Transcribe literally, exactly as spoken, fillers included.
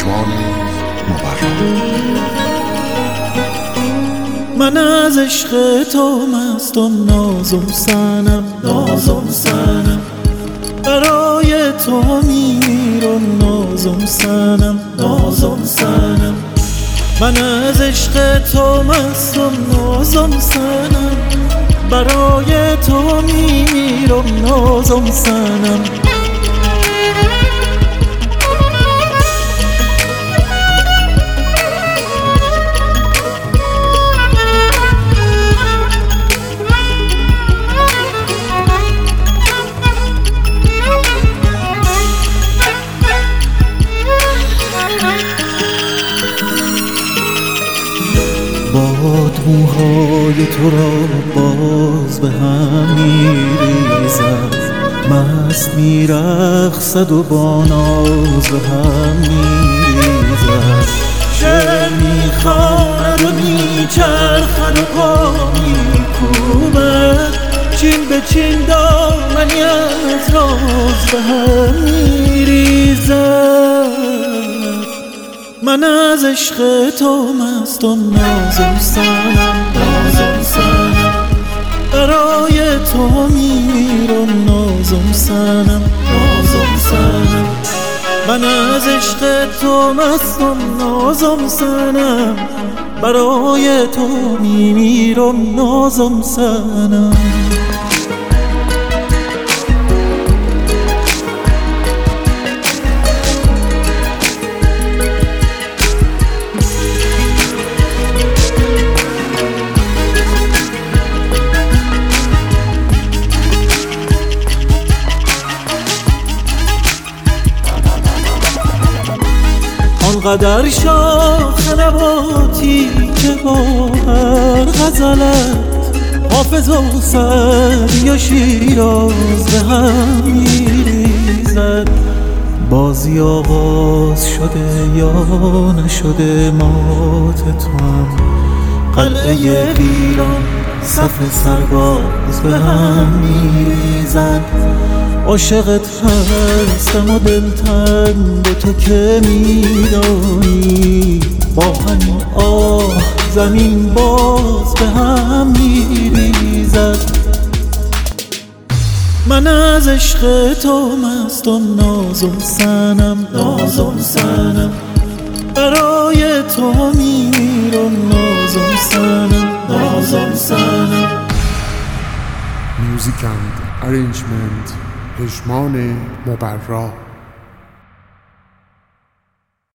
پشمان مبرا. من از عشق تو مستم، نازم سنم نازم سنم، برای تو میمیرم نازم سنم نازم سنم. من از عشق تو مستم، نازم سنم، برای تو میمیرم نازم سنم. باد موهای تو را باز به هم میریزد، مست میرقصد و با ناز به هم میریزد. شعر میخواند و میچرخد و پا میکوبد، چین به چین دامنی از راز به هم میریزد. من از عشق تو مستم، نازم سنم نازم سنم، برای تو میمیرم نازم سنم نازم سنم. من از عشق تو مستم، نازم سنم، برای تو میمیرم نازم سنم. آنقدر شاخ نباتی که با هر غزلت حافظ و سعدی و شیراز به هم میریزد. بازی آغاز شده یا نشده، مات تو هم قلعه ویران صف سرباز به هم میریزد. عاشقت هستم و دلتنگ تو که میدانی، با همین آه زمین باز به هم میریزد. من از عشق تو مستم، نازم سنم نازم سنم، برای تو میمیرم نازم سنم نازم سنم. Music and arrangement پشمان مبرا.